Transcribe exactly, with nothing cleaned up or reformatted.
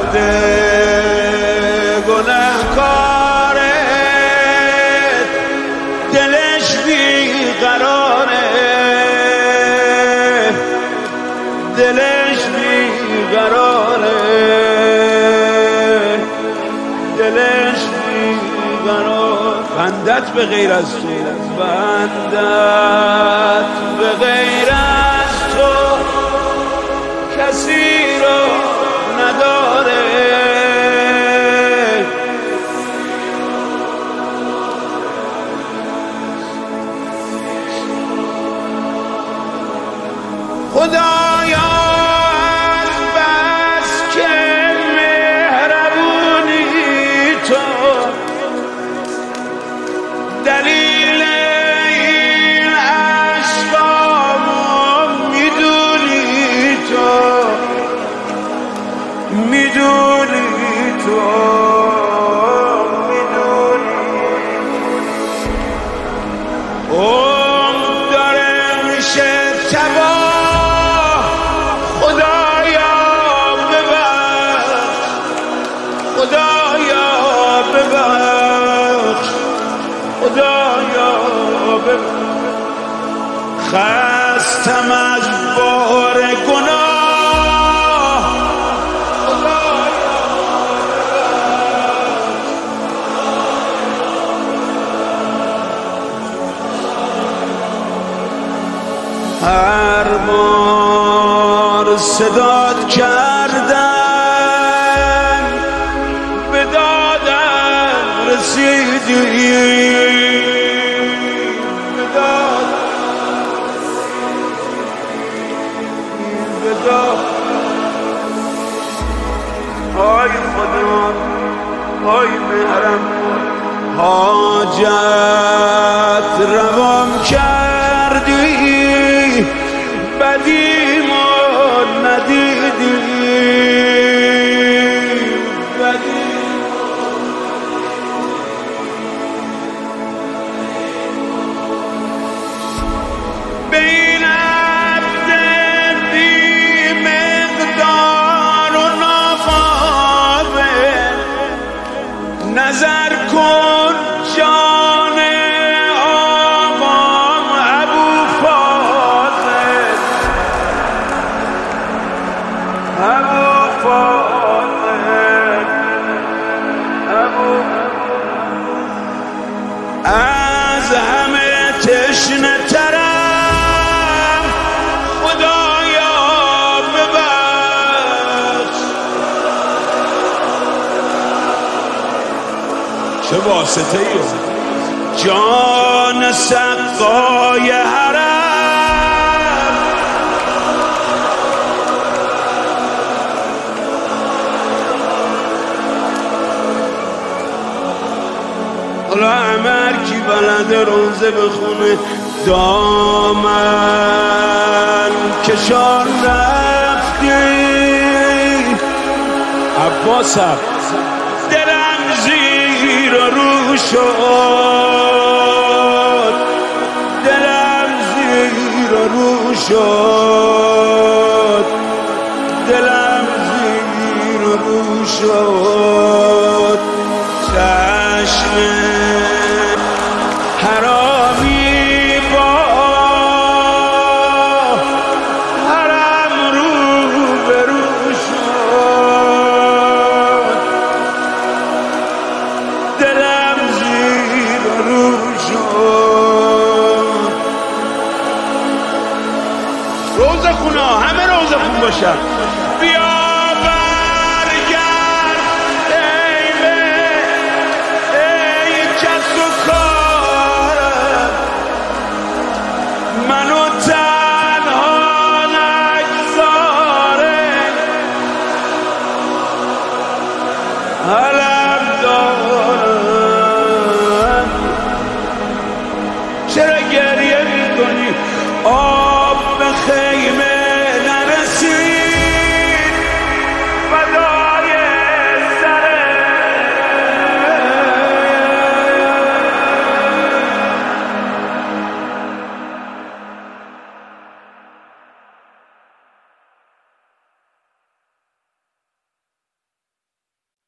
گنهکاره دلش بیقراره دلش بیقراره دلش بیقرار بندت به غیر از تو بندت به غیر از تو کسی رو نداره خدایا از بس که مهربونی تو دلیل این عشقامو میدونی تو میدونی تو میدونی اون داره میشه تباه خدایا ببخش خدایا ببخش خدایا ببخش خستم از بار گناه خدایا هر بار صدات کردن به دادم رسیدی به دادم به دادم آی خدا آی مهرم حاجت روام کردی بدیمو ندیدی به این عبد بی مقدار و نافاقه نظر کن جان آقام ابو فاضل ابو فاضل ابو از همه تشنه ترم خدایا ببخش چه واسطه ای جان سقای حرم حالا عمر کی بلده روزه بخونه دامن کشان رفتی عباسم دلم زیر و رو شد دلم زیر و رو شد دلم زیر و رو شد چشم حرامی با حرم رو به رو شد دلم زیر و رو شد روزه خونا همه روزه خون باشن بیا